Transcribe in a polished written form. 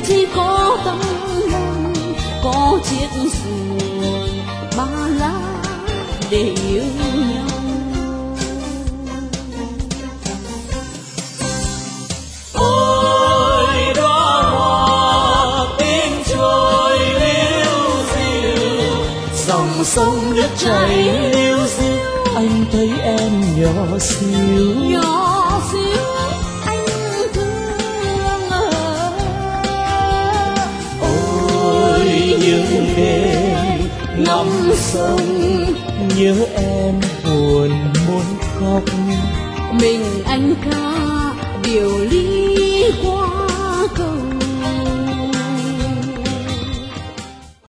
chỉ có tâm lòng, có chiếc giường ba lá để yêu nhau. Ôi đóa hoa tiếng trôi liêu xiêu, dòng sông nước chảy liêu xiêu, anh thấy em nhỏ xíu. Nhỏ xíu anh thương ôi những đêm ngắm sông nhớ em buồn muốn khóc. mình anh ca điều ly qua